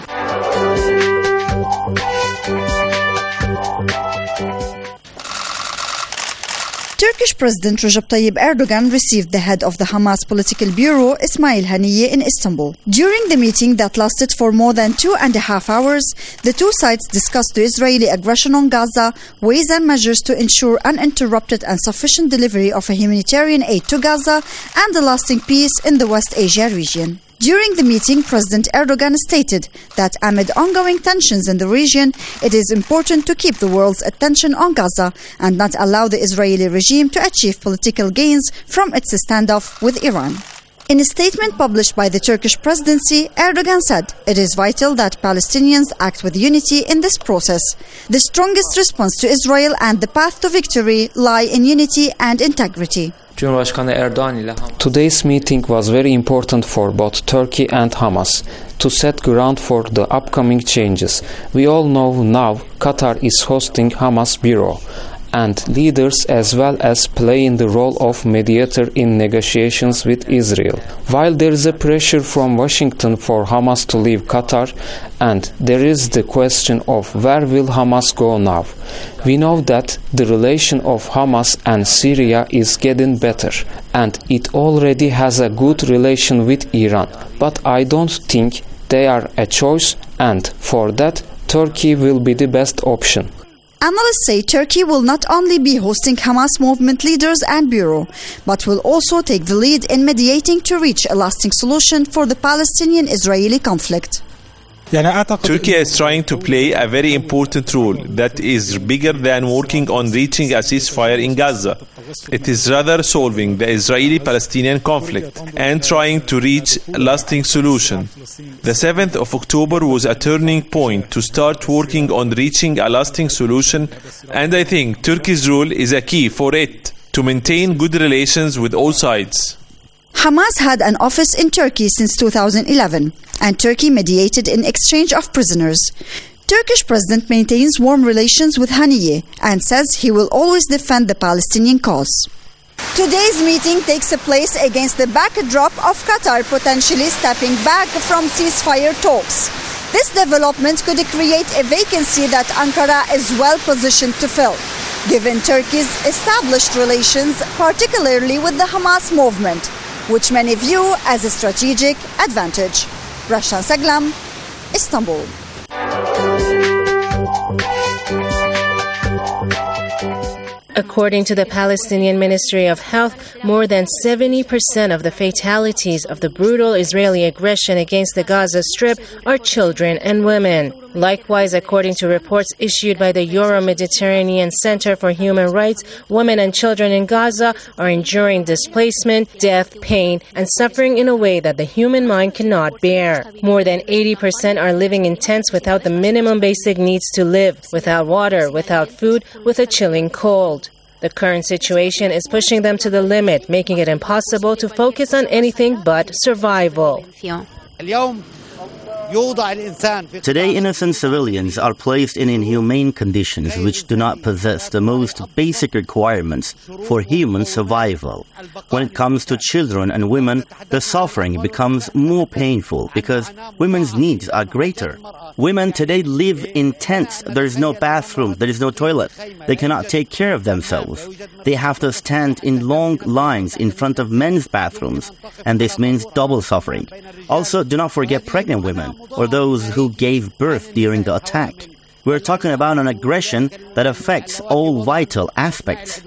Turkish President Recep Tayyip Erdogan received the head of the Hamas political bureau, Ismail Haniyeh, in Istanbul. During the meeting that lasted for more than two and a half hours, the two sides discussed the Israeli aggression on Gaza, ways and measures to ensure uninterrupted and sufficient delivery of a humanitarian aid to Gaza, and a lasting peace in the West Asia region. During the meeting, President Erdogan stated that amid ongoing tensions in the region, it is important to keep the world's attention on Gaza and not allow the Israeli regime to achieve political gains from its standoff with Iran. In a statement published by the Turkish presidency, Erdogan said it is vital that Palestinians act with unity in this process. The strongest response to Israel and the path to victory lie in unity and integrity. Today's meeting was very important for both Turkey and Hamas to set ground for the upcoming changes. We all know now Qatar is hosting Hamas Bureau, and leaders as well as playing the role of mediator in negotiations with Israel. While there is a pressure from Washington for Hamas to leave Qatar, and there is the question of where will Hamas go now, we know that the relation of Hamas and Syria is getting better, and it already has a good relation with Iran. But I don't think they are a choice, and for that, Turkey will be the best option. Analysts say Turkey will not only be hosting Hamas movement leaders and bureau, but will also take the lead in mediating to reach a lasting solution for the Palestinian-Israeli conflict. Turkey is trying to play a very important role that is bigger than working on reaching a ceasefire in Gaza. It is rather solving the Israeli-Palestinian conflict and trying to reach a lasting solution. The seventh of October was a turning point to start working on reaching a lasting solution, and I think Turkey's role is a key for it to maintain good relations with all sides. Hamas had an office in Turkey since two thousand eleven, and Turkey mediated in exchange of prisoners. Turkish president maintains warm relations with Haniyeh and says he will always defend the Palestinian cause. Today's meeting takes place against the backdrop of Qatar potentially stepping back from ceasefire talks. This development could create a vacancy that Ankara is well positioned to fill, given Turkey's established relations, particularly with the Hamas movement, which many view as a strategic advantage. Rashan Saglam, Istanbul. According to the Palestinian Ministry of Health, more than seventy percent of the fatalities of the brutal Israeli aggression against the Gaza Strip are children and women. Likewise, according to reports issued by the Euro-Mediterranean Center for Human Rights, women and children in Gaza are enduring displacement, death, pain, and suffering in a way that the human mind cannot bear. More than eighty percent are living in tents without the minimum basic needs to live, without water, without food, with a chilling cold. The current situation is pushing them to the limit, making it impossible to focus on anything but survival. Today, innocent civilians are placed in inhumane conditions which do not possess the most basic requirements for human survival. When it comes to children and women, the suffering becomes more painful because women's needs are greater. Women today live in tents. There is no bathroom, there is no toilet. They cannot take care of themselves. They have to stand in long lines in front of men's bathrooms, and this means double suffering. Also, do not forget pregnant women or those who gave birth during the attack. We're talking about an aggression that affects all vital aspects.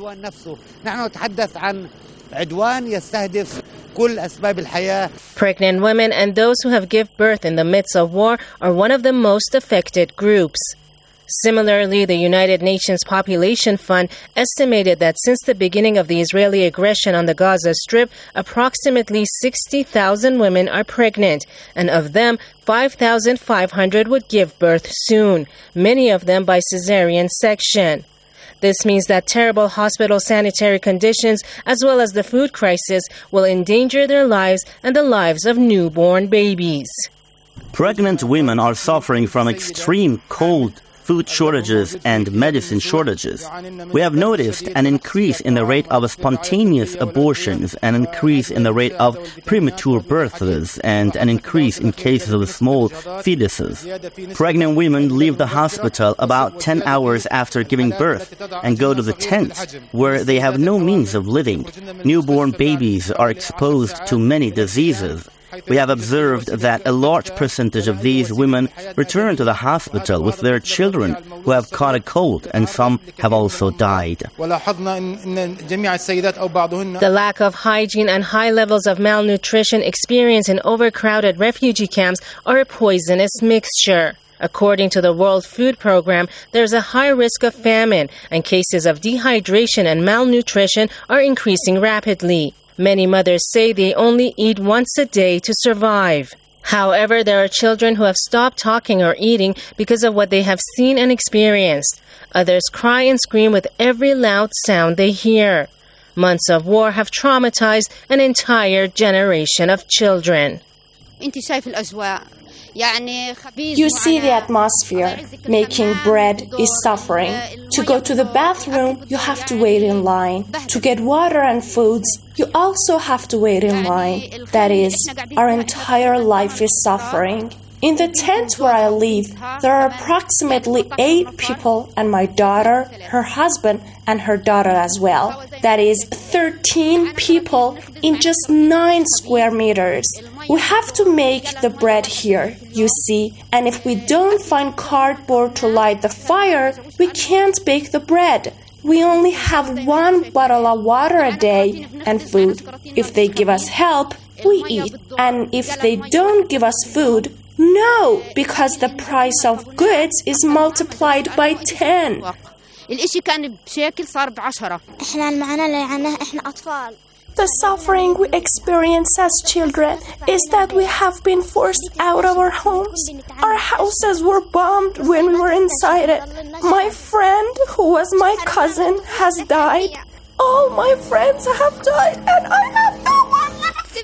Pregnant women and those who have given birth in the midst of war are one of the most affected groups. Similarly, the United Nations Population Fund estimated that since the beginning of the Israeli aggression on the Gaza Strip, approximately sixty thousand women are pregnant, and of them, five thousand five hundred would give birth soon, many of them by cesarean section. This means that terrible hospital sanitary conditions, as well as the food crisis, will endanger their lives and the lives of newborn babies. Pregnant women are suffering from extreme cold, food shortages and medicine shortages. We have noticed an increase in the rate of spontaneous abortions, an increase in the rate of premature births, and an increase in cases of small fetuses. Pregnant women leave the hospital about ten hours after giving birth and go to the tents where they have no means of living. Newborn babies are exposed to many diseases. We have observed that a large percentage of these women return to the hospital with their children who have caught a cold, and some have also died. The lack of hygiene and high levels of malnutrition experienced in overcrowded refugee camps are a poisonous mixture. According to the World Food Program, there's a high risk of famine, and cases of dehydration and malnutrition are increasing rapidly. Many mothers say they only eat once a day to survive. However, there are children who have stopped talking or eating because of what they have seen and experienced. Others cry and scream with every loud sound they hear. Months of war have traumatized an entire generation of children. You see the atmosphere. Making bread is suffering. To go to the bathroom, you have to wait in line. To get water and foods, you also have to wait in line. That is, our entire life is suffering. In the tent where I live, there are approximately eight people and my daughter, her husband, and her daughter as well. That is thirteen people in just nine square meters. We have to make the bread here, you see, and if we don't find cardboard to light the fire, we can't bake the bread. We only have one bottle of water a day and food. If they give us help, we eat. And if they don't give us food, no, because the price of goods is multiplied by ten. The suffering we experience as children is that we have been forced out of our homes. Our houses were bombed when we were inside it. My friend, who was my cousin, has died. All my friends have died, and I have no one left.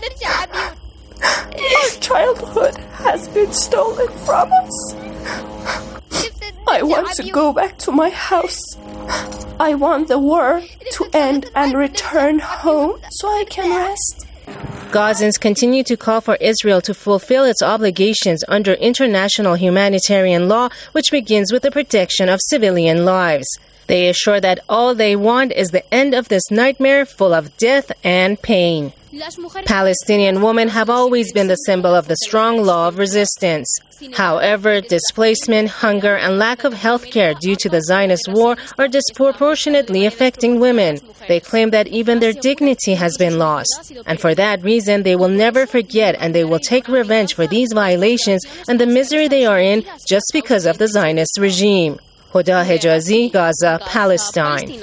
Our childhood has been stolen from us. I want to go back to my house. I want the war to end and return home so I can rest. Gazans continue to call for Israel to fulfill its obligations under international humanitarian law, which begins with the protection of civilian lives. They assure that all they want is the end of this nightmare full of death and pain. Palestinian women have always been the symbol of the strong law of resistance. However, displacement, hunger, and lack of health care due to the Zionist war are disproportionately affecting women. They claim that even their dignity has been lost. And for that reason, they will never forget, and they will take revenge for these violations and the misery they are in just because of the Zionist regime. Huda Hejazi, Gaza, Palestine.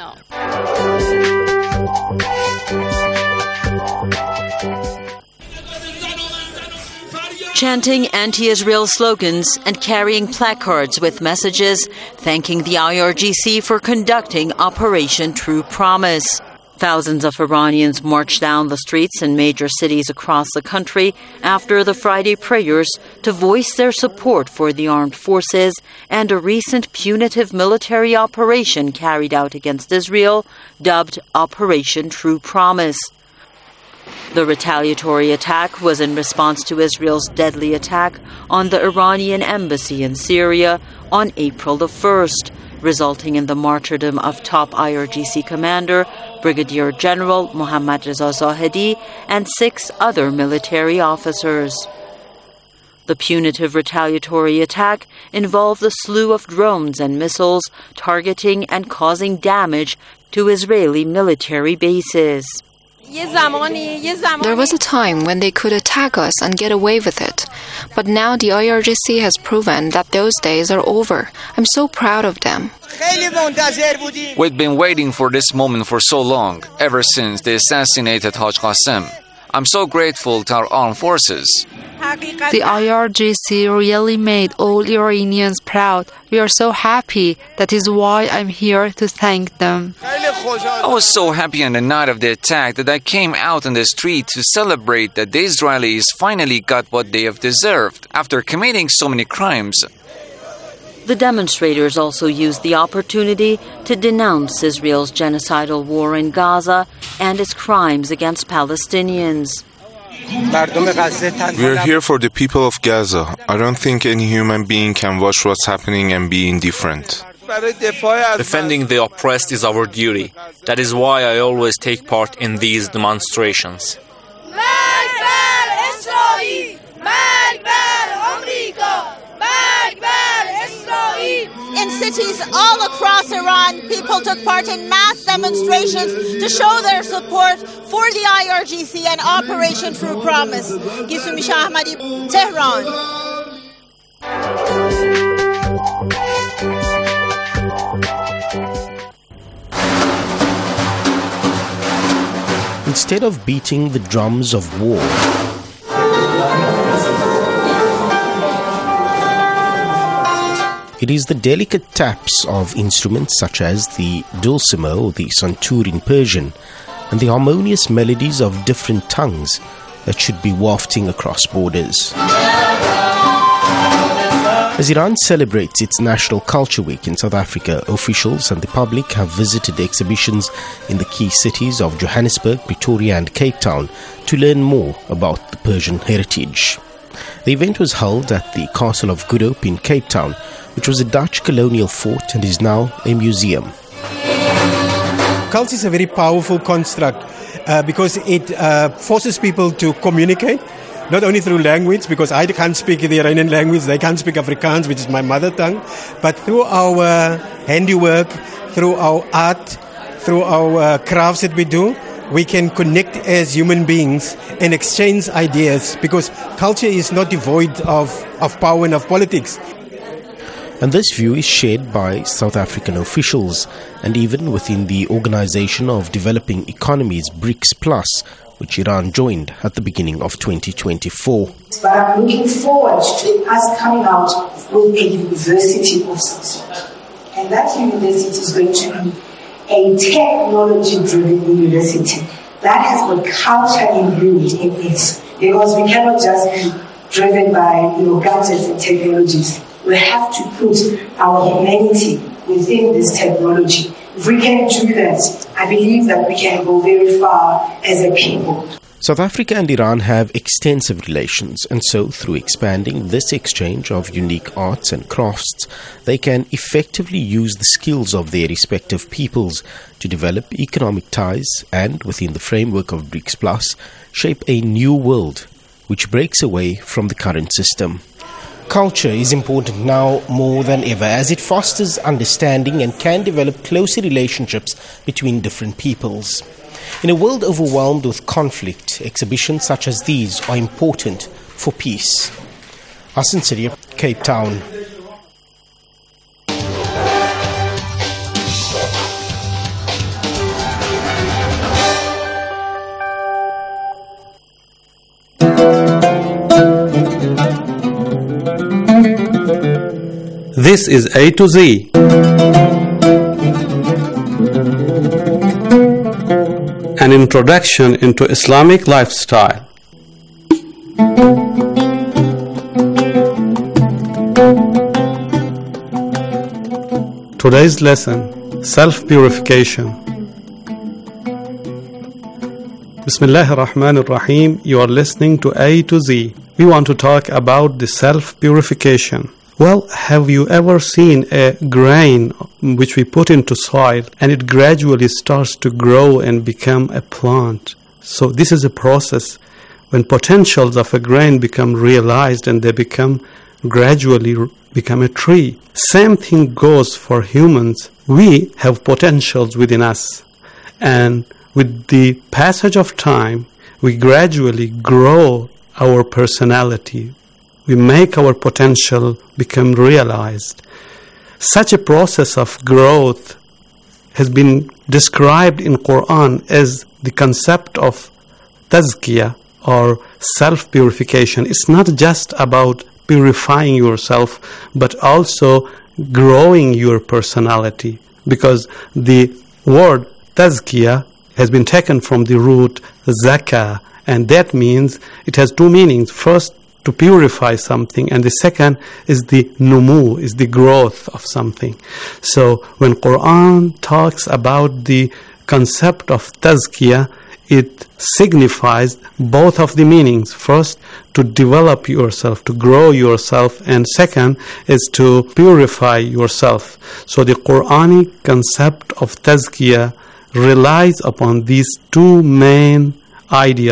Chanting anti-Israel slogans and carrying placards with messages thanking the I R G C for conducting Operation True Promise. Thousands of Iranians marched down the streets in major cities across the country after the Friday prayers to voice their support for the armed forces and a recent punitive military operation carried out against Israel, dubbed Operation True Promise. The retaliatory attack was in response to Israel's deadly attack on the Iranian embassy in Syria on April the first, resulting in the martyrdom of top I R G C commander, Brigadier General Mohammad Reza Zahedi, and six other military officers. The punitive retaliatory attack involved a slew of drones and missiles targeting and causing damage to Israeli military bases. There was a time when they could attack us and get away with it. But now the I R G C has proven that those days are over. I'm so proud of them. We've been waiting for this moment for so long, ever since they assassinated Haj Qasem. I'm so grateful to our armed forces. The I R G C really made all Iranians proud. We are so happy. That is why I'm here to thank them. I was so happy on the night of the attack that I came out on the street to celebrate that the Israelis finally got what they have deserved after committing so many crimes. The demonstrators also used the opportunity to denounce Israel's genocidal war in Gaza and its crimes against Palestinians. We are here for the people of Gaza. I don't think any human being can watch what's happening and be indifferent. Defending the oppressed is our duty. That is why I always take part in these demonstrations. In cities all across Iran, people took part in mass demonstrations to show their support for the I R G C and Operation True Promise. Gisumi Shah Ahmadi, Tehran. Instead of beating the drums of war, it is the delicate taps of instruments such as the dulcimer, the santur in Persian, and the harmonious melodies of different tongues that should be wafting across borders. As Iran celebrates its National Culture Week in South Africa, officials and the public have visited exhibitions in the key cities of Johannesburg, Pretoria and Cape Town to learn more about the Persian heritage. The event was held at the Castle of Good Hope in Cape Town, which was a Dutch colonial fort and is now a museum. Culture is a very powerful construct uh, because it uh, forces people to communicate, not only through language, because I can't speak the Iranian language, they can't speak Afrikaans, which is my mother tongue, but through our handiwork, through our art, through our uh, crafts that we do, we can connect as human beings and exchange ideas, because culture is not devoid of, of power and of politics. And this view is shared by South African officials, and even within the Organization of Developing Economies, BRICS Plus, which Iran joined at the beginning of twenty twenty-four. But I'm looking forward to us coming out with a university of some sort. And that university is going to be a technology-driven university that has got culture imbued in it. Because we cannot just be driven by, you know, gadgets and technologies. We have to put our humanity within this technology. If we can do that, I believe that we can go very far as a people. South Africa and Iran have extensive relations, and so through expanding this exchange of unique arts and crafts, they can effectively use the skills of their respective peoples to develop economic ties and, within the framework of BRICS Plus, shape a new world which breaks away from the current system. Culture is important now more than ever as it fosters understanding and can develop closer relationships between different peoples. In a world overwhelmed with conflict, exhibitions such as these are important for peace. Hassan Siria, Cape Town. This is A to Z. An introduction into Islamic lifestyle. Today's lesson, self-purification. Bismillahir Rahmanir Rahim. You are listening to A to Z. We want to talk about the self-purification. Well, have you ever seen a grain which we put into soil and it gradually starts to grow and become a plant? So this is a process when potentials of a grain become realized and they become gradually become a tree. Same thing goes for humans. We have potentials within us, and with the passage of time, we gradually grow our personality. We make our potential become realized. Such a process of growth has been described in Quran as the concept of tazkiyah or self-purification. It's not just about purifying yourself, but also growing your personality, because the word tazkiyah has been taken from the root zakah, and that means it has two meanings. First, to purify something, and the second is the numu, is the growth of something. So when Quran talks about the concept of tazkiyah, it signifies both of the meanings. First, to develop yourself, to grow yourself, and second is to purify yourself. So the Quranic concept of tazkiyah relies upon these two main ideas.